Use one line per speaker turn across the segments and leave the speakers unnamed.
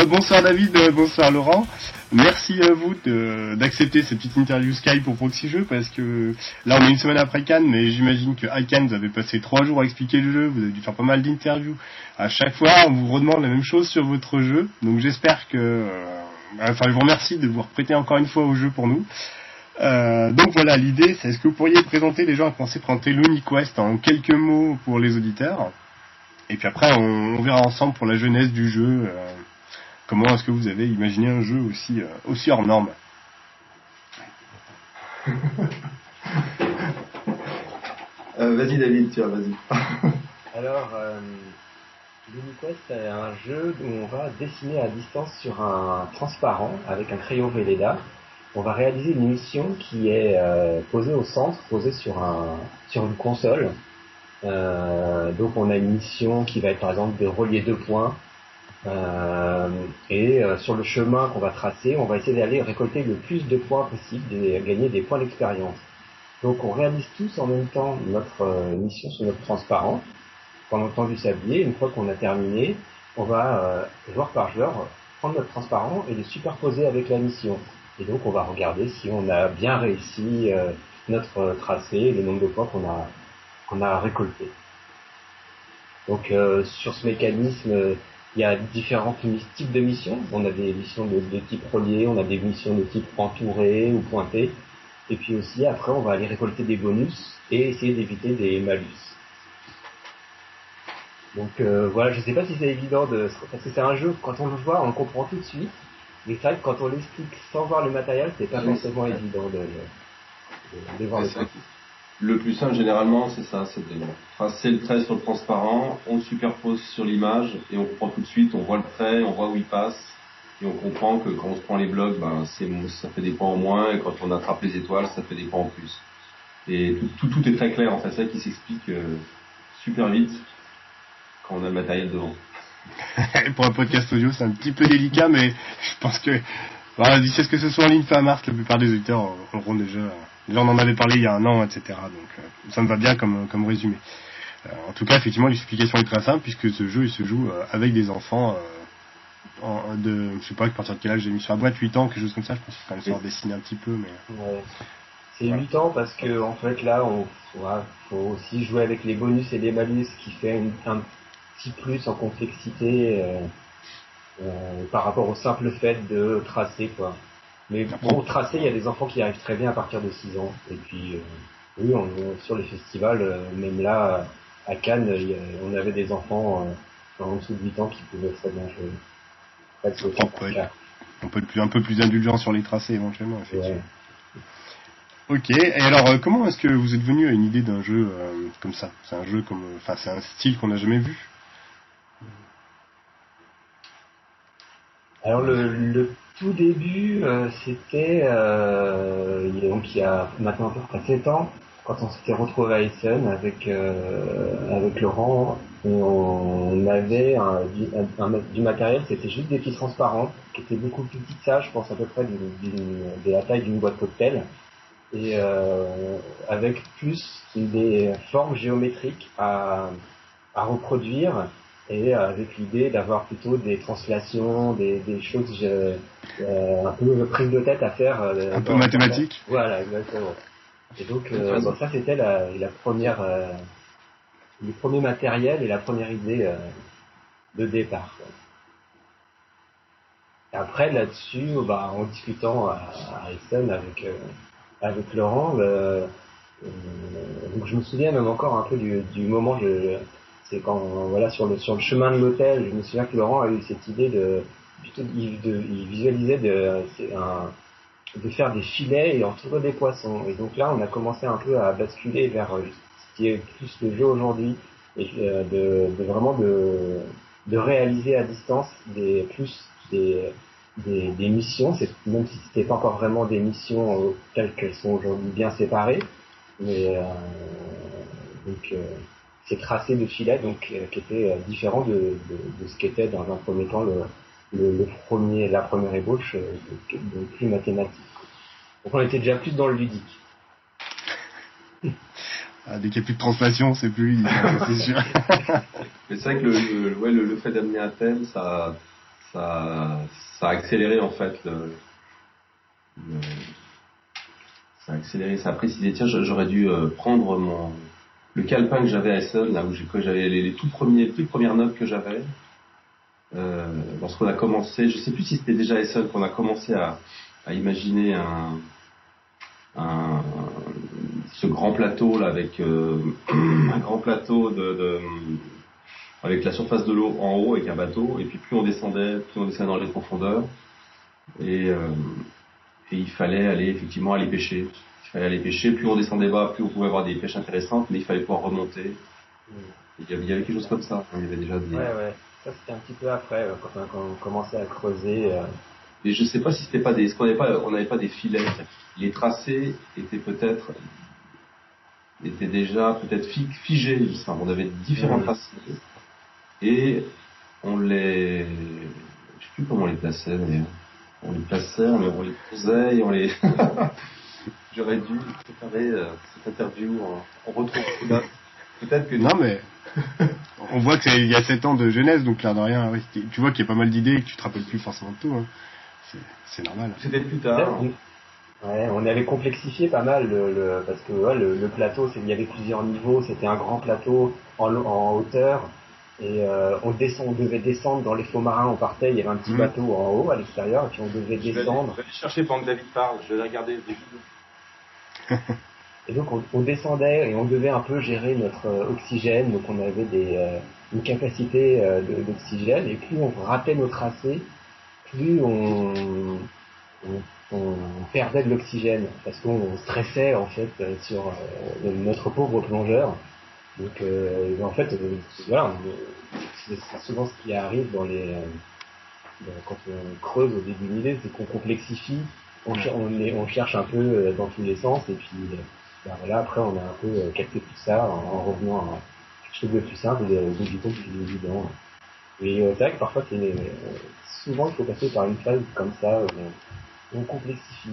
bonsoir David, bonsoir Laurent. Merci à vous d'accepter cette petite interview Skype pour Proxy Jeux, parce que là on est une semaine après Cannes, mais j'imagine que à Cannes vous avez passé 3 jours à expliquer le jeu, vous avez dû faire pas mal d'interviews. À chaque fois on vous redemande la même chose sur votre jeu, donc j'espère que... je vous remercie de vous prêter encore une fois au jeu pour nous. Donc voilà, l'idée c'est, est-ce que vous pourriez présenter, les gens à commencer présenter l'UniQuest en quelques mots pour les auditeurs, et puis après on verra ensemble pour la jeunesse du jeu, comment est-ce que vous avez imaginé un jeu aussi hors norme.
Vas-y David, tiens, vas-y.
Alors, l'UniQuest c'est un jeu où on va dessiner à distance sur un transparent avec un crayon Velleda. On va réaliser une mission qui est posée au centre, posée sur une console. Donc on a une mission qui va être par exemple de relier 2 points. Sur le chemin qu'on va tracer, on va essayer d'aller récolter le plus de points possible et gagner des points d'expérience. Donc on réalise tous en même temps notre mission sur notre transparent pendant le temps du sablier. Une fois qu'on a terminé, on va, joueur par joueur, prendre notre transparent et le superposer avec la mission. Et donc on va regarder si on a bien réussi notre tracé, le nombre de points qu'on a récolté. Donc sur ce mécanisme, il y a différents types de missions. On a des missions de type relié, on a des missions de type entouré ou pointé. Et puis aussi, après, on va aller récolter des bonus et essayer d'éviter des malus. Donc voilà, je sais pas si c'est évident parce que c'est un jeu, quand on le voit, on le comprend tout de suite. Mais c'est vrai que quand on l'explique sans voir le matériel, c'est pas forcément évident de voir le truc.
Le plus simple, généralement, c'est ça, c'est de tracer le trait sur le transparent, on le superpose sur l'image, et on comprend tout de suite, on voit le trait, on voit où il passe, et on comprend que quand on se prend les blocs, ça fait des points en moins, et quand on attrape les étoiles, ça fait des points en plus. Et tout est très clair, en fait, c'est ça qui s'explique super vite, quand on a le matériel devant.
Pour un podcast audio, c'est un petit peu délicat, mais je pense que, d'ici à ce que ce soit en ligne fin mars, la plupart des auditeurs auront déjà on en avait parlé il y a un an, etc. Donc ça me va bien comme résumé. En tout cas, effectivement, l'explication est très simple, puisque ce jeu il se joue avec des enfants je sais pas à partir de quel âge j'ai mis sur la boîte, 8 ans, quelque chose comme ça. Je pense qu'il faut dessiner un petit peu, mais...
Ouais. C'est 8 ans parce que en fait là, faut aussi jouer avec les bonus et les malus, ce qui fait un petit plus en complexité par rapport au simple fait de tracer, quoi. Mais bon, tracer, il y a des enfants qui arrivent très bien à partir de 6 ans. Et puis, oui, sur les festivals, même là, à Cannes, on avait des enfants en dessous de 8 ans qui pouvaient très bien jouer.
On peut être un peu plus indulgent sur les tracés éventuellement, effectivement.
Ouais.
Ok, et alors comment est-ce que vous êtes venu à une idée d'un jeu comme ça? C'est un jeu c'est un style qu'on n'a jamais vu.
Alors le tout début, c'était donc il y a maintenant à peu près 7 ans, quand on s'était retrouvé à Essen avec Laurent, et on avait du matériel, c'était juste des petits transparents, qui étaient beaucoup plus petits que ça, je pense à peu près de la taille d'une boîte cocktail, et avec plus des formes géométriques à reproduire, et avec l'idée d'avoir plutôt des translations, des choses un peu prise de tête à faire.
Un peu mathématiques.
Voilà, exactement. Et donc ça c'était la première, le premier matériel et la première idée de départ, quoi. Et après là-dessus, en discutant à Essen avec Laurent, donc je me souviens même encore un peu du moment. C'est quand sur le chemin de l'hôtel, je me souviens que Laurent a eu cette idée il visualisait de faire des filets et entourer des poissons. Et donc là, on a commencé un peu à basculer vers ce qui est plus le jeu aujourd'hui, et de réaliser à distance des missions, même si c'était pas encore vraiment des missions telles qu'elles sont aujourd'hui bien séparées, mais ces tracés de filets qui étaient différents de ce qu'était dans un premier temps la première ébauche de plus mathématique. Donc on était déjà plus dans le ludique.
Dès qu'il n'y a plus de translation, c'est plus ludique, c'est sûr.
Mais c'est vrai que le fait d'amener un thème, ça ça a accéléré en fait ça a accéléré, ça a précisé. Tiens, j'aurais dû prendre le calepin que j'avais à Essen, là où j'avais les toutes premières notes que j'avais. Lorsqu'on a commencé, je sais plus si c'était déjà à Essen qu'on a commencé à imaginer ce grand plateau là avec un grand plateau avec la surface de l'eau en haut avec un bateau, et puis plus on descendait dans les profondeurs, et il fallait aller pêcher. Plus on descendait bas, plus on pouvait avoir des pêches intéressantes, mais il fallait pouvoir remonter. Il y avait quelque chose comme ça. Il y avait déjà des...
Ouais. Ça c'était un petit peu après, quand on commençait à creuser.
Et je sais pas si c'était pas on n'avait pas des filets. Les tracés étaient déjà peut-être figés. Enfin, on avait différents tracés. Et je sais plus comment on les plaçait d'ailleurs. On les posait et on les... J'aurais dû préparer cette interview en retour. Peut-être que...
Non, mais on voit qu'il y a 7 ans de jeunesse, donc l'air de rien, oui, tu vois qu'il y a pas mal d'idées et que tu te rappelles plus forcément de tout. Hein. C'est normal.
C'était plus tard.
Ouais, on avait complexifié pas mal parce que le plateau, il y avait plusieurs niveaux, c'était un grand plateau en hauteur, et on devait descendre dans les faux marins, on partait, il y avait un petit bateau en haut à l'extérieur, et puis on devait descendre.
Je vais aller chercher pendant que David parle, je vais regarder des vidéos.
Et donc on descendait et on devait un peu gérer notre oxygène, donc on avait une capacité d'oxygène, et plus on ratait nos tracés, plus on perdait de l'oxygène, parce qu'on stressait en fait sur notre pauvre plongeur. Donc en fait voilà, c'est souvent ce qui arrive quand on creuse au début d'une idée, c'est qu'on complexifie, on cherche un peu dans tous les sens, et puis voilà, après on a un peu capté tout ça en revenant à quelque chose de plus simple, du coup plus évident. Et c'est vrai que parfois souvent il faut passer par une phase comme ça où on complexifie,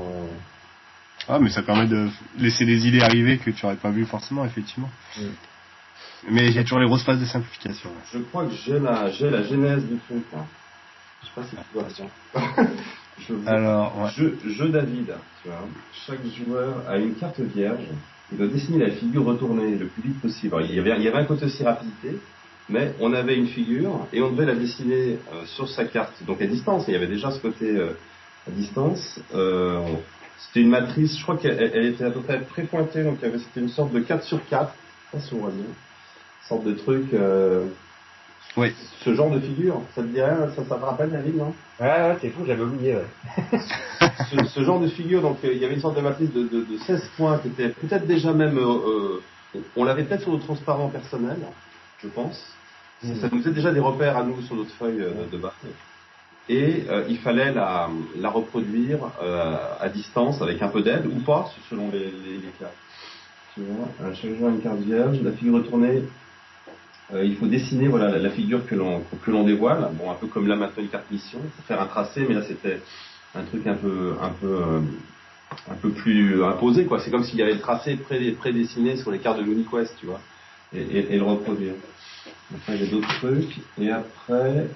Ah, mais ça permet de laisser des idées arriver que tu n'aurais pas vues forcément, effectivement. Mais il y a toujours les grosses phases de simplification.
Je crois que j'ai la genèse du truc. Hein. Je sais pas si tu vois ça.
Alors, ouais.
Jeu David, tu vois. Chaque joueur a une carte vierge. Il doit dessiner la figure retournée le plus vite possible. Alors, il y avait un côté aussi rapidité, mais on avait une figure et on devait la dessiner sur sa carte. Donc à distance, il y avait déjà ce côté à distance. C'était une matrice, je crois qu'elle était à peu près prépointée, donc c'était une sorte de 4x4. Ça, c'est une sorte de truc.
Oui.
Ce genre de figure, ça te dit rien, ça te rappelle David, non?
Ouais, c'est fou, j'avais oublié. Ouais.
ce genre de figure, donc il y avait une sorte de matrice de 16 points qui était peut-être déjà même, on l'avait peut-être sur notre transparent personnel, je pense. Ça nous faisait déjà des repères à nous sur notre feuille de base. Et il fallait la reproduire à distance avec un peu d'aide ou pas, selon les cas. Tu vois, chaque joueur a une carte vierge, la figure retournée. Il faut dessiner la figure que l'on dévoile. Bon, un peu comme là maintenant une carte mission, il faut faire un tracé, mais là c'était un truc un peu plus imposé, quoi. C'est comme s'il y avait le tracé prédessiné sur les cartes de MoniQuest, tu vois, et le reproduire. Après il y a d'autres trucs, et après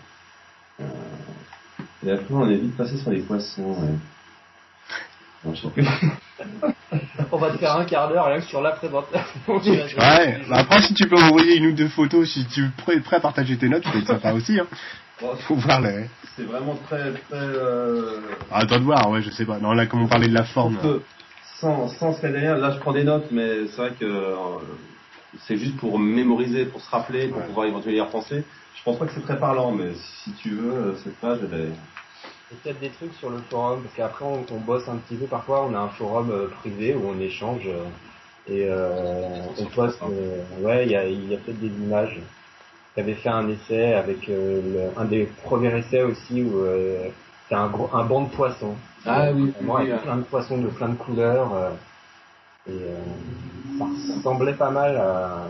on est vite passé sur les poissons. Ouais. Non, je sais plus.
On va te faire un quart d'heure rien que sur la présentation.
Ouais, bah après si tu peux m'envoyer une ou deux photos, si tu es prêt à partager tes notes, c'est sympa aussi. Hein.
Bon,
faut voir les...
C'est vraiment très...
Ah, attends de voir, ouais, je sais pas. Non, là, comme on parlait de la forme...
Sans ce qu'il y a derrière, là je prends des notes, mais c'est vrai que c'est juste pour mémoriser, pour se rappeler, pour pouvoir éventuellement y repenser. Je pense pas que c'est très parlant, mais si tu veux, cette page, elle est...
Il y a peut-être des trucs sur le forum, parce qu'après on bosse un petit peu, parfois on a un forum privé où on échange et on poste, ouais, il y a peut-être des images. J'avais fait un essai avec un des premiers essais aussi où c'est un banc de poissons.
Ah oui,
avec plein de poissons de plein de couleurs et ça ressemblait pas mal à...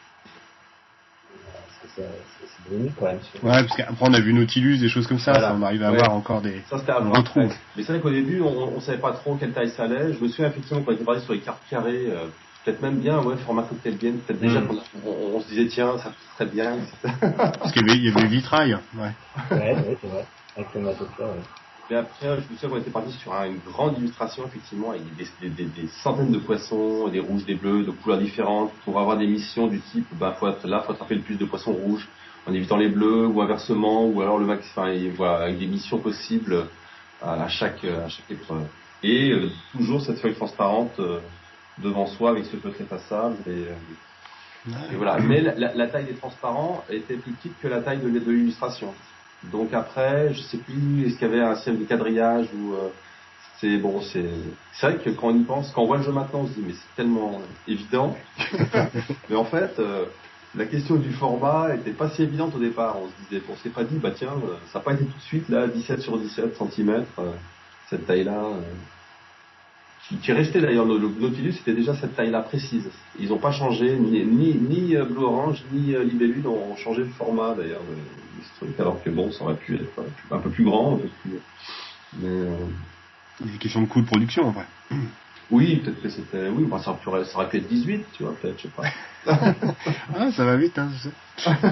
C'est devenu quand même.
Ouais, parce qu'après on a vu Nautilus, des choses comme ça, voilà. Ça on arrive à avoir encore des...
Ça c'était
on retrouve.
Mais c'est vrai qu'au début on savait pas trop quelle taille ça allait. Je me souviens effectivement quand on était parti sur les cartes carrées, peut-être même bien, ouais, format cocktail game. Peut-être déjà on se disait, tiens, ça serait bien.
Parce qu'il y avait le vitrail,
ouais, c'est vrai. Avec le matos là, ouais.
Mais après, je me souviens qu'on était parti sur une grande illustration, effectivement, avec des centaines de poissons, des rouges, des bleus, de couleurs différentes, pour avoir des missions du type, faut attraper le plus de poissons rouges, en évitant les bleus, ou inversement, ou alors voilà, avec des missions possibles à chaque épreuve. Et toujours cette feuille transparente devant soi avec ce feutre effaçable et voilà. Mais la taille des transparents était plus petite que la taille de l'illustration. Donc après, je sais plus, est-ce qu'il y avait un système de quadrillage ou c'est vrai que quand on y pense, quand on voit le jeu maintenant, on se dit mais c'est tellement évident. Mais en fait, la question du format était pas si évidente au départ. On s'est pas dit bah tiens, ça n'a pas été tout de suite là 17 sur 17 cm, cette taille-là. Qui restait d'ailleurs, le Nautilus c'était déjà cette taille-là précise. Ils n'ont pas changé, ni Blue Orange, ni Libellule ont changé le format d'ailleurs de ce truc, alors que bon, ça aurait pu être un peu plus grand, un peu plus... Mais...
C'est une question de coût de production, après.
Oui, peut-être que c'était... Oui, bah, ça aurait pu être 18, tu vois, peut-être, je sais pas.
Ah, ça va vite, hein, je sais.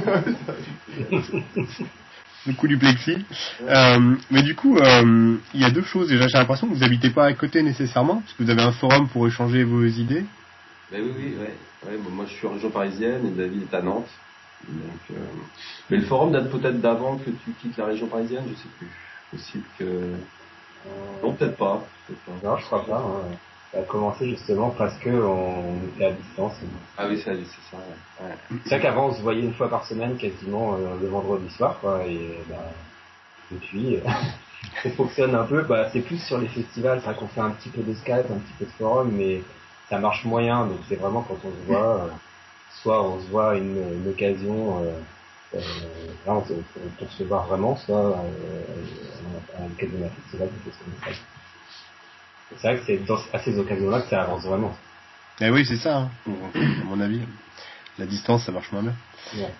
Le coup du plexi. Mais du coup, il y a deux choses. Déjà, j'ai l'impression que vous habitez pas à côté nécessairement, parce que vous avez un forum pour échanger vos idées.
Ben oui, bon, moi je suis en région parisienne et David est à Nantes. Donc, mais le forum date peut-être d'avant que tu quittes la région parisienne, je sais plus. Possible que... Non, peut-être pas.
Non, je crois pas. Hein. Ça a commencé justement parce que on était à distance.
Ah oui, c'est ça. Ouais.
C'est vrai qu'avant on se voyait une fois par semaine quasiment le vendredi soir, quoi. Et depuis, ça fonctionne un peu. C'est plus sur les festivals, c'est vrai qu'on fait un petit peu de Skype, un petit peu de forum, mais ça marche moyen. Donc c'est vraiment quand on se voit, soit on se voit une occasion. Là, pour se voir vraiment, soit à l'occasion d'un festival, quelque chose comme ça. C'est vrai que c'est à ces occasions-là que ça avance vraiment.
Eh oui, c'est ça, hein. À mon avis. La distance, ça marche moins bien.
Ouais.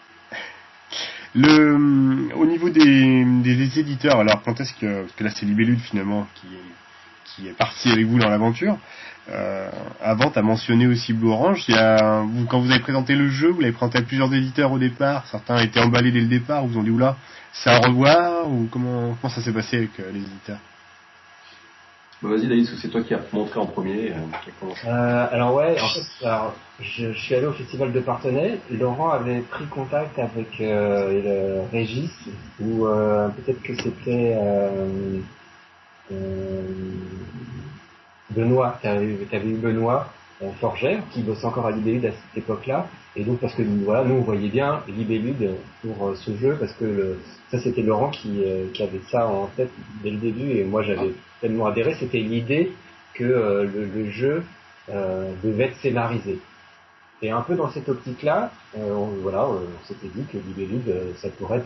Au niveau des éditeurs, alors quand est-ce que... Parce que là, c'est Libellule, finalement, qui est parti avec vous dans l'aventure. Avant, tu as mentionné aussi Blue Orange. Quand vous avez présenté le jeu, vous l'avez présenté à plusieurs éditeurs au départ. Certains étaient emballés dès le départ. Vous ont dit, oula, c'est à revoir. Ou comment ça s'est passé avec les éditeurs?
Bah vas-y David, c'est toi qui as montré en premier.
Alors ouais, en fait, je suis allé au festival de Parthenay. Laurent avait pris contact avec le Régis, ou peut-être que c'était Benoît, t'avais eu Benoît Forgère, qui bossait encore à Libellud à cette époque-là, et donc parce que voilà, nous on voyait bien Libellud pour ce jeu, parce que ça c'était Laurent qui avait ça en tête dès le début, et moi j'avais tellement adhéré, c'était l'idée que le jeu devait être scénarisé. Et un peu dans cette optique-là, on s'était dit que Libellud, ça pourrait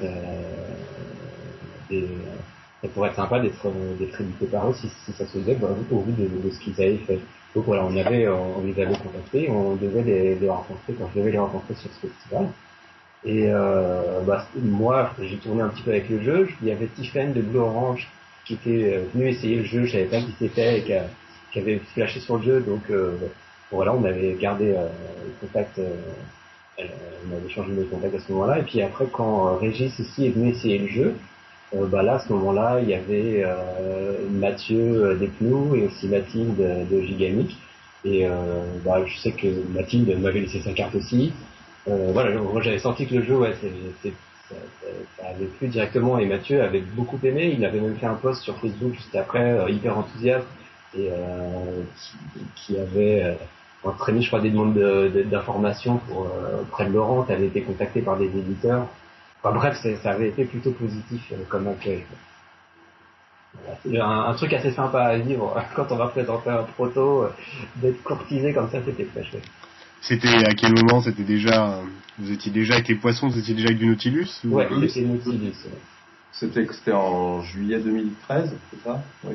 être sympa d'être édité par eux si ça se faisait, au vu de ce qu'ils avaient fait. Donc voilà, on les avait contactés, on devait les rencontrer quand je devais les rencontrer sur ce festival. Et moi, j'ai tourné un petit peu avec le jeu. Il y avait Tiffen de Blue Orange qui était venu essayer le jeu, je savais pas qui c'était et qui avait flashé sur le jeu, donc voilà, on avait gardé contact, on avait changé de contact à ce moment-là. Et puis après, quand Régis aussi est venu essayer le jeu, là, à ce moment-là, il y avait Mathieu Despnous et aussi Mathilde de Gigamic. Et je sais que Mathilde m'avait laissé sa carte aussi. Moi j'avais senti que le jeu, ça avait plu directement, et Mathieu avait beaucoup aimé. Il avait même fait un post sur Facebook juste après, hyper enthousiaste, et qui avait entraîné, je crois, des demandes d'informations auprès de Laurent, qui avait été contacté par des éditeurs. Enfin bref, ça avait été plutôt positif comme accueil. Voilà, c'est un truc assez sympa à vivre quand on va présenter un proto, d'être courtisé comme ça, c'était très chouette.
C'était à quel moment? Vous étiez déjà avec les poissons, vous étiez déjà avec du Nautilus?
Ouais, c'était Nautilus. Ouais.
C'était en juillet 2013, c'est ça? Oui.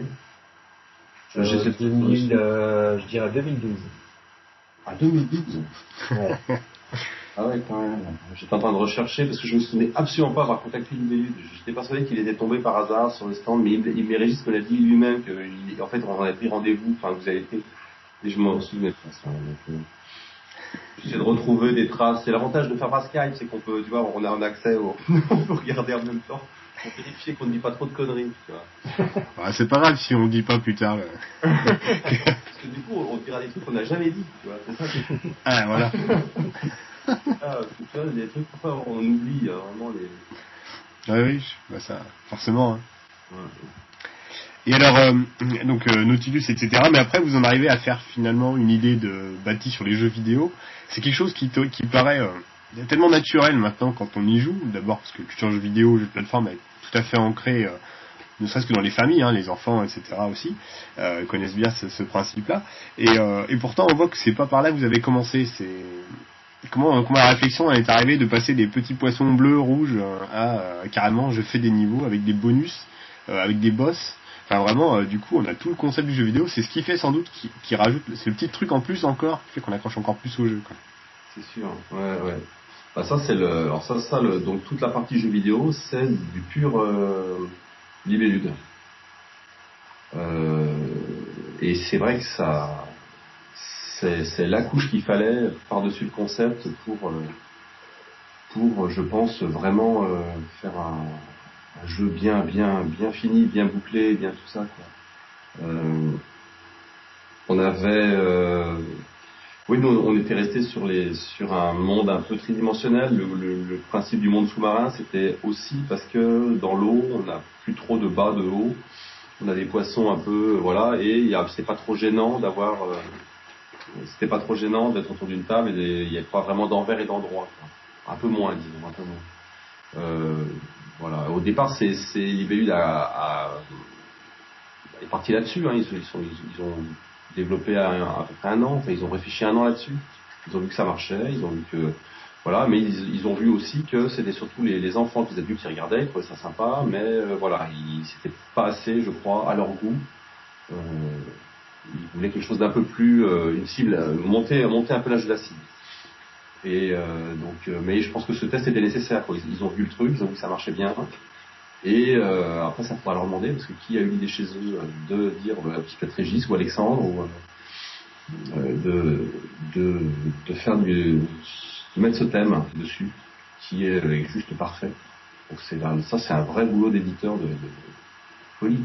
Je dirais 2012.
Ah, 2012?
Ouais.
Ah ouais, quand même. J'étais en train de rechercher parce que je me souvenais absolument pas avoir contacté Libellud. J'étais persuadé qu'il était tombé par hasard sur le stand, mais Régis me l'a dit lui-même qu'en fait on avait pris rendez-vous, enfin vous avez été Et je m'en souvenais pas, ça. J'essaie de retrouver des traces. C'est l'avantage de faire par Skype, c'est qu'on peut, tu vois, on a un accès on peut regarder en même temps. Pour vérifier qu'on ne dit pas trop de conneries, tu vois.
Ouais, c'est pas grave si on dit pas plus tard.
Parce que du coup, on dira des trucs qu'on n'a jamais dit, tu vois. C'est ça qui est...
Ah, voilà.
Tu vois, des trucs, parfois, on oublie, vraiment les...
Ouais, oui, bah ça, forcément. Hein.
Ouais.
Et alors, donc Nautilus, etc. Mais après, vous en arrivez à faire finalement une idée de bâtie sur les jeux vidéo. C'est quelque chose qui paraît tellement naturel maintenant quand on y joue. D'abord parce que la culture jeux vidéo, jeux de plateforme est tout à fait ancrée, ne serait-ce que dans les familles, hein, les enfants, etc. aussi connaissent bien ce principe-là. Et pourtant, on voit que c'est pas par là que vous avez commencé. C'est comment la réflexion est arrivée de passer des petits poissons bleus, rouges à carrément je fais des niveaux avec des bonus, avec des boss. Enfin vraiment, du coup, on a tout le concept du jeu vidéo. C'est ce qui fait sans doute qui rajoute, c'est le petit truc en plus encore qui fait qu'on accroche encore plus au jeu. Quoi.
C'est sûr. Ouais. Bah ça c'est donc toute la partie jeu vidéo, c'est du pur libellude. Et c'est vrai que ça, c'est la couche qu'il fallait par-dessus le concept pour je pense vraiment faire un jeu bien fini, bien bouclé, bien tout ça quoi. On avait oui, nous on était resté sur un monde un peu tridimensionnel. Le principe du monde sous-marin, c'était aussi parce que dans l'eau, on n'a plus trop de bas de haut. On a des poissons un peu, voilà, et c'est pas trop gênant c'était pas trop gênant d'être autour d'une table et il n'y a pas vraiment d'envers et d'endroit. Un peu moins, disons, un peu moins. Voilà. Au départ, c'est Libellule est parti là-dessus. Hein. Ils ont développé à peu près un an. Enfin, ils ont réfléchi un an là-dessus. Ils ont vu que ça marchait. Ils ont vu que voilà, mais ils ont vu aussi que c'était surtout les enfants, les adultes qui regardaient, ils trouvaient ça sympa, mais voilà, c'était pas assez, je crois, à leur goût. Ils voulaient quelque chose d'un peu plus une cible, monter un peu l'âge de la cible. Et mais je pense que ce test était nécessaire. Quoi. Ils ont vu le truc, ils ont vu que ça marchait bien. Et après, ça faudra leur demander, parce que qui a eu l'idée chez eux de dire peut-être Régis ou Alexandre, ou de faire de mettre ce thème dessus, qui est juste parfait. Donc ça, c'est un vrai boulot d'éditeur de folie.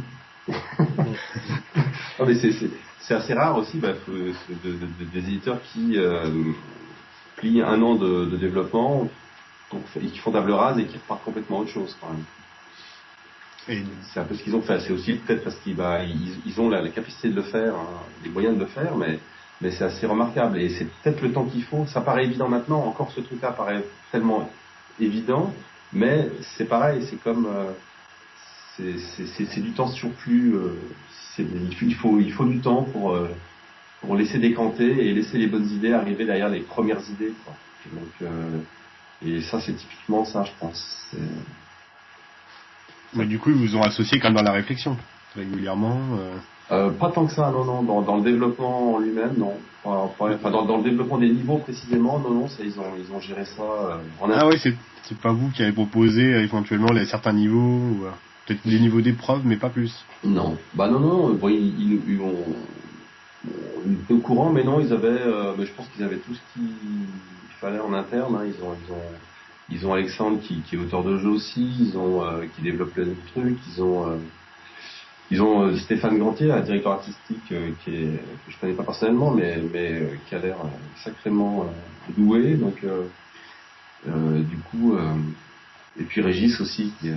Non, mais c'est assez rare aussi, des éditeurs qui plient un an de développement, et qui font table rase et qui repartent complètement autre chose quand même. Et c'est un peu ce qu'ils ont fait. C'est aussi peut-être parce qu'ils ont la capacité de le faire, hein, les moyens de le faire, mais c'est assez remarquable. Et c'est peut-être le temps qu'il faut. Ça paraît évident maintenant. Encore ce truc-là paraît tellement évident, mais c'est pareil. C'est comme c'est du temps surplus. Il faut du temps pour laisser décanter et laisser les bonnes idées arriver derrière les premières idées. Quoi. Donc et ça, c'est typiquement ça, je pense.
Mais du coup, ils vous ont associé quand même dans la réflexion, régulièrement
Pas tant que ça, non. Dans le développement en lui-même, non. Enfin, dans le développement des niveaux précisément, non. Ils ont géré ça en
Ah oui, c'est pas vous qui avez proposé éventuellement certains niveaux, ou peut-être des niveaux d'épreuve, mais pas plus.
Non. Non. Bon, ils étaient au courant, mais non, ils avaient. Mais je pense qu'ils avaient tout ce qu'il fallait en interne. Hein. Ils ont Alexandre qui est auteur de jeu aussi, qui développe plein de trucs, ils ont Stéphane Gantier, un directeur artistique que je connais pas personnellement, mais qui a l'air sacrément doué, donc du coup et puis Régis aussi qui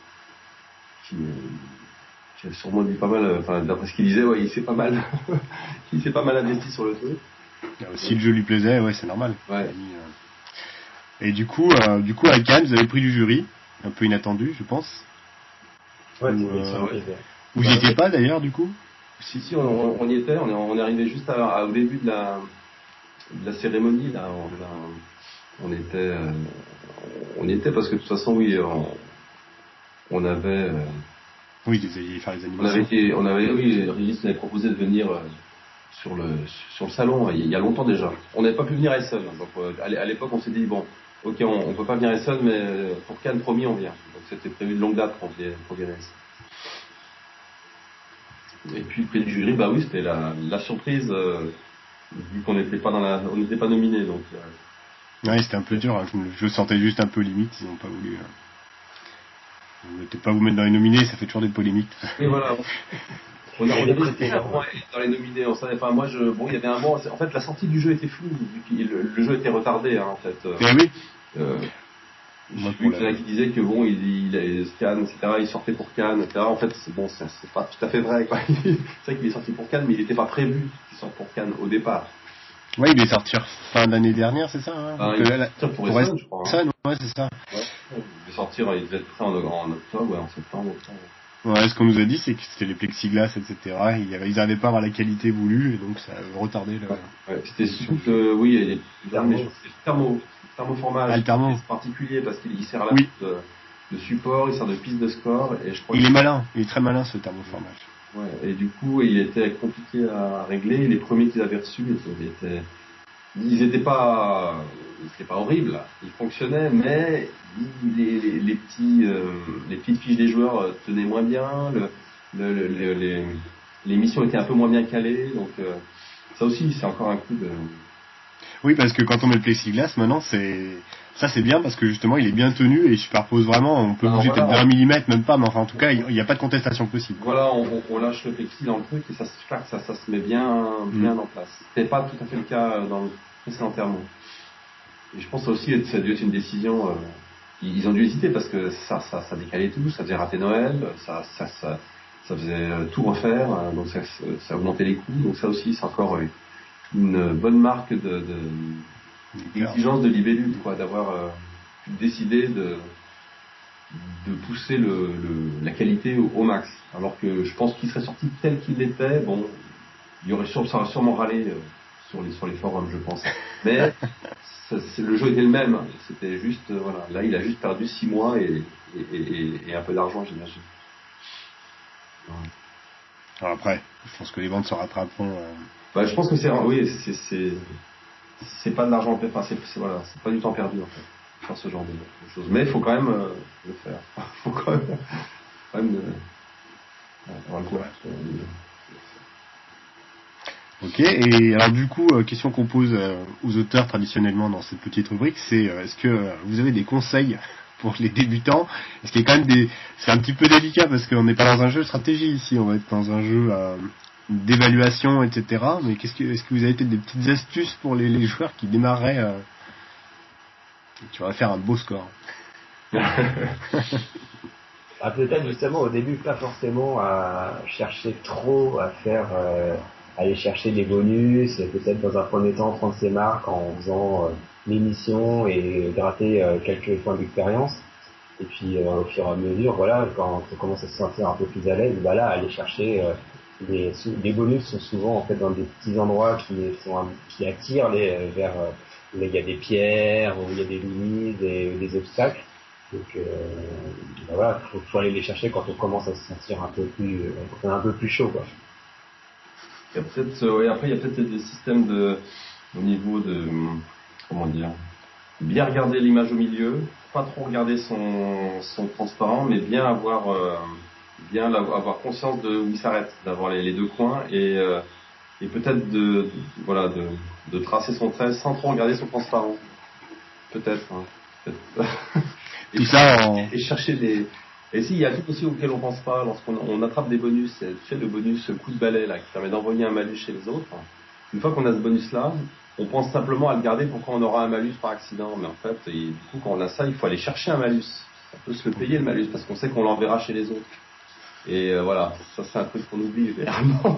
a sûrement dit pas mal, enfin d'après ce qu'il disait, ouais, il s'est pas mal investi sur le truc.
Si le jeu lui plaisait, ouais, c'est normal.
Ouais.
Et du coup, à Cannes, vous avez pris du jury, un peu inattendu, je pense.
Ouais,
vous n'y étiez pas d'ailleurs, du coup?
Si, on y était. On est arrivé juste au début de la cérémonie. Là, on était parce que de toute façon, oui, on avait.
Oui, vous alliez faire les animations.
Oui, Régis avait proposé de venir sur le salon il y a longtemps déjà. On n'avait pas pu venir à Essen. Donc à l'époque, on s'est dit bon, ok, on peut pas venir à Essen, mais pour Cannes, promis, on vient. Donc c'était prévu de longue date pour venir à Essen. Et puis le prix du jury, bah oui, c'était la surprise vu qu'on n'était pas on n'était pas nominé, donc.
Ouais, c'était un peu dur. Hein. Je sentais juste un peu limite. Ils n'ont pas voulu. Vous ne pas vous mettre dans les nominés, ça fait toujours des polémiques.
Et voilà. On a hésité dans les nominés. On savait pas. Moi, il y avait un bon. En fait, la sortie du jeu était floue. Le jeu était retardé, hein, en fait.
Eh oui.
J'ai vu qu'il y en a qui disaient que bon, il Cannes, etc. Il sortait pour Cannes, etc. En fait, c'est pas tout à fait vrai, quoi. C'est vrai qu'il est sorti pour Cannes, mais il n'était pas prévu qu'il sorte pour Cannes au départ.
Ouais, il est sorti fin d'année dernière, c'est ça, hein?
Il est sorti pour Essen, je crois.
Essen, ouais, c'est ça.
Ouais. Il devait sortir, il devait être prêt en octobre, en septembre.
Ouais, ce qu'on nous a dit, c'est que c'était les plexiglas, etc. Ils n'arrivaient pas à avoir la qualité voulue, et donc ça a retardé le.
Ouais, c'était surtout que, oui, il y a des thermoformage.
Ah, le thermo.
C'est particulier parce qu'il sert à la de support, il sert de piste de score, et je crois
il est malin, il est très malin ce thermoformage.
Ouais, et du coup, il était compliqué à régler. Les premiers qu'ils avaient reçus, ils étaient pas horribles. Ils fonctionnaient, mais les petites fiches des joueurs tenaient moins bien. Les missions étaient un peu moins bien calées. Donc, ça aussi, c'est encore un coup de.
Oui, parce que quand on met le plexiglas, maintenant, c'est bien parce que justement, il est bien tenu et il superpose vraiment. On peut bouger peut-être d'un millimètre, même pas, mais enfin, en tout cas, il n'y a pas de contestation possible.
Voilà, on lâche le plexi dans le truc et ça se met bien en place. C'était pas tout à fait le cas dans le précédent thermo. Et je pense aussi que ça a dû être une décision. Ils ont dû hésiter parce que ça décalait tout, ça faisait rater Noël, ça faisait tout refaire, donc ça augmentait les coûts. Donc ça aussi, c'est encore une bonne marque d'exigence de Libellule, quoi, d'avoir décidé de pousser la qualité au max. Alors que je pense qu'il serait sorti tel qu'il était, bon, ça aurait sûrement râlé sur les forums, je pense. Mais le jeu était le même. C'était juste, voilà. Là, il a juste perdu 6 mois et un peu d'argent, j'imagine.
Ouais. Alors après, je pense que les ventes se rattraperont.
Je pense que c'est pas de l'argent, enfin c'est pas du temps perdu en fait, faire ce genre de choses. Mais il faut quand même le faire. Il faut quand même avoir le courage.
Ok, et alors du coup, question qu'on pose aux auteurs traditionnellement dans cette petite rubrique, c'est est-ce que vous avez des conseils pour les débutants? Est-ce qu'il y a quand même c'est un petit peu délicat parce qu'on n'est pas dans un jeu de stratégie ici, on va être dans un jeu d'évaluation, etc. Mais est-ce que vous avez peut-être des petites astuces pour les joueurs qui démarreraient qui voudraient faire un beau score?
Peut-être justement au début pas forcément à chercher trop à faire aller chercher des bonus, peut-être dans un premier temps prendre ses marques en faisant les missions et gratter quelques points d'expérience. Et puis au fur et à mesure, voilà, quand on commence à se sentir un peu plus à l'aise, là aller chercher les bonus sont souvent en fait dans des petits endroits qui attirent vers où il y a des pierres, où il y a des limites, des obstacles. Donc voilà, faut aller les chercher quand on commence à se sentir un peu plus chaud, quoi.
Il y a peut-être, après il y a peut-être des systèmes au niveau de, comment dire, bien regarder l'image au milieu, pas trop regarder son transparent, mais bien avoir conscience de où il s'arrête, d'avoir les deux coins et peut-être de tracer son trait sans trop regarder son transparent. Peut-être.
Tout ça
et chercher des. Et si, il y a un truc aussi auquel on pense pas lorsqu'on attrape des bonus, c'est le bonus coup de balai là, qui permet d'envoyer un malus chez les autres. Une fois qu'on a ce bonus-là, on pense simplement à le garder pour quand on aura un malus par accident. Mais en fait, du coup, quand on a ça, il faut aller chercher un malus. Ça peut se le payer le malus parce qu'on sait qu'on l'enverra chez les autres. Et voilà, ça c'est un truc qu'on oublie généralement.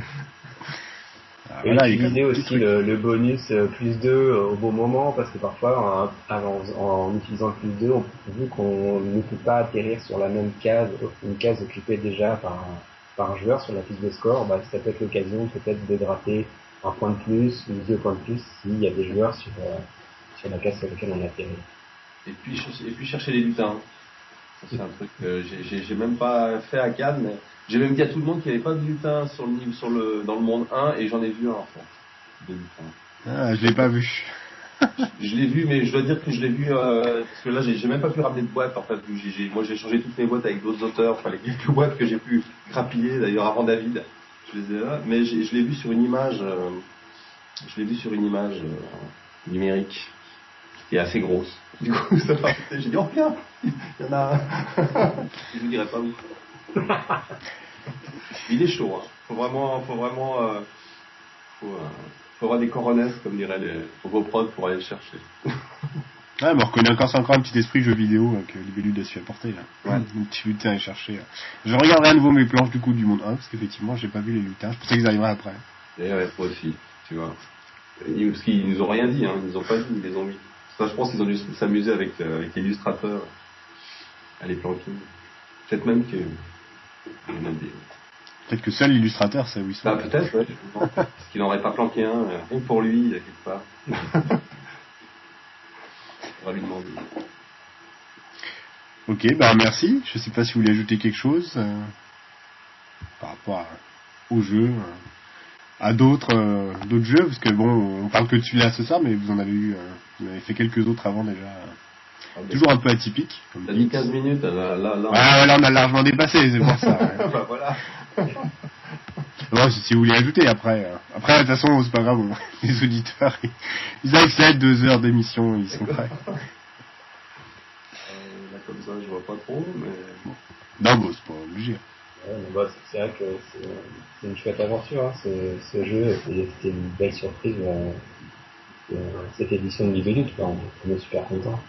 Et utiliser aussi le bonus plus 2 au bon moment, parce que parfois en utilisant le plus 2, vu qu'on ne peut pas atterrir sur la même case, une case occupée déjà par un joueur sur la piste de score, ça peut être l'occasion peut-être de gratter un point de plus ou 2 points de plus s'il y a des joueurs sur la case sur laquelle on atterrit.
Et puis chercher les lutins. Ça, c'est un truc que j'ai même pas fait à Cannes, mais j'ai même dit à tout le monde qu'il n'y avait pas de lutin dans le monde 1, et j'en ai vu un en fait. De lutin.
Ah, je l'ai pas vu.
Je l'ai vu, mais je dois dire que je l'ai vu parce que là j'ai même pas pu ramener de boîte en fait. Moi j'ai changé toutes mes boîtes avec d'autres auteurs. Enfin les quelques boîtes que j'ai pu grappiller d'ailleurs avant David, je les ai là. Mais je l'ai vu sur une image Je l'ai vu sur une image numérique qui est assez grosse. Du coup, ça m'a fait, j'ai dit, oh regarde, il y en a un. Je vous dirai pas où. Il est chaud, hein. Faut avoir des coronesses, comme diraient les Roboprods, pour aller le chercher.
Ouais, mais on reconnaît encore un petit esprit jeu vidéo que Libellud a su apporter, là.
Ouais.
Un petit lutin à aller chercher. Je regarderai à nouveau mes planches du coup du monde 1, parce qu'effectivement, j'ai pas vu les lutins. Je pensais qu'ils arriveraient après.
Et ouais, moi aussi, tu vois. Parce qu'ils nous ont rien dit, hein. Ils nous ont pas dit, ils les ont mis. Ça, je pense qu'ils ont dû s'amuser avec l'illustrateur à les planquer. Peut-être même que il y en a des...
Peut-être que seul l'illustrateur sait où ils sont.
Bah, peut-être, ouais. Parce qu'il n'aurait pas planqué un, rien que pour lui, quelque part. On va lui demander.
Ok, bah merci. Je sais pas si vous voulez ajouter quelque chose par rapport au jeu, à d'autres jeux, parce que bon, on parle que de celui-là ce soir, mais vous en avez eu, vous en avez fait quelques autres avant déjà. Toujours un peu atypique.
T'as dit 15 minutes, là.
Ah ouais, là on a largement dépassé, c'est pour ça. Ouais.
Bah voilà.
Bon, si vous voulez ajouter après. Après, de toute façon, c'est pas grave, les auditeurs, ils acceptent 2 heures d'émission, ils sont prêts.
Là, comme ça, je vois pas trop, mais...
Non, bon, c'est pas obligé.
Ouais, bah, c'est vrai que c'est une chouette aventure, hein, ce jeu. C'était une belle surprise, cette édition de Libellud, on est super content.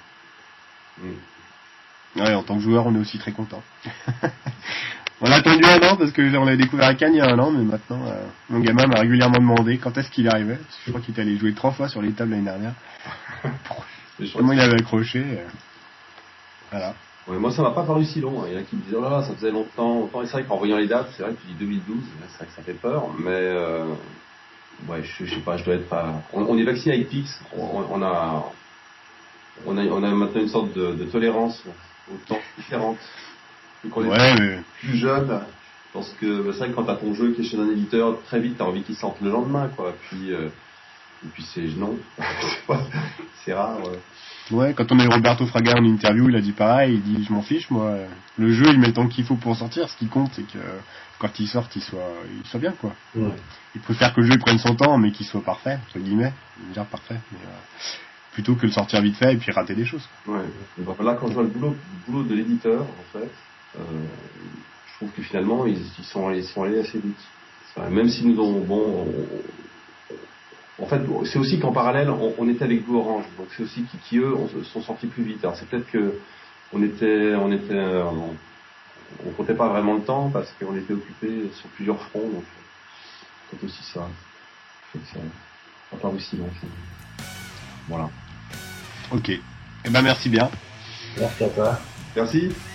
Ouais, en tant que joueur, on est aussi très content. On a attendu 1 an parce que on avait découvert à Cannes il y a 1 an, mais maintenant, mon gamin m'a régulièrement demandé quand est-ce qu'il arrivait. Parce que je crois qu'il était allé jouer 3 fois sur les tables l'année dernière. Comment il avait accroché. Voilà.
Ouais, moi, ça m'a pas paru si long. Il y en a qui me disaient, oh là, ça faisait longtemps. Et c'est vrai qu'en voyant les dates, c'est vrai que tu dis 2012, c'est vrai que ça fait peur, mais ouais, je sais pas, je dois être pas... On est vacciné avec Pix, on a maintenant une sorte de tolérance aux temps différentes. Donc on est plus jeune, parce que c'est vrai que quand t'as ton jeu qui est chez un éditeur, très vite t'as envie qu'il sorte le lendemain, quoi. Et puis c'est non, c'est rare.
Ouais, quand on a eu Roberto Fraga en interview, il a dit pareil, il dit je m'en fiche, moi, le jeu il met le temps qu'il faut pour sortir, ce qui compte c'est que quand il sorte, il soit bien, quoi.
Ouais.
Il préfère que le jeu prenne son temps, mais qu'il soit parfait, entre guillemets, dire parfait, mais plutôt que le sortir vite fait et puis rater des choses.
Ouais. Donc là, quand je vois le boulot de l'éditeur, en fait, je trouve que finalement ils sont allés assez vite. Enfin, même si nous ont en fait, c'est aussi qu'en parallèle, on était avec Blue Orange, donc c'est aussi qui eux sont sortis plus vite. Alors c'est peut-être que on comptait pas vraiment le temps parce qu'on était occupés sur plusieurs fronts, donc c'est aussi ça. Ça part aussi long. Voilà.
Ok. Eh ben merci bien.
Merci à toi.
Merci.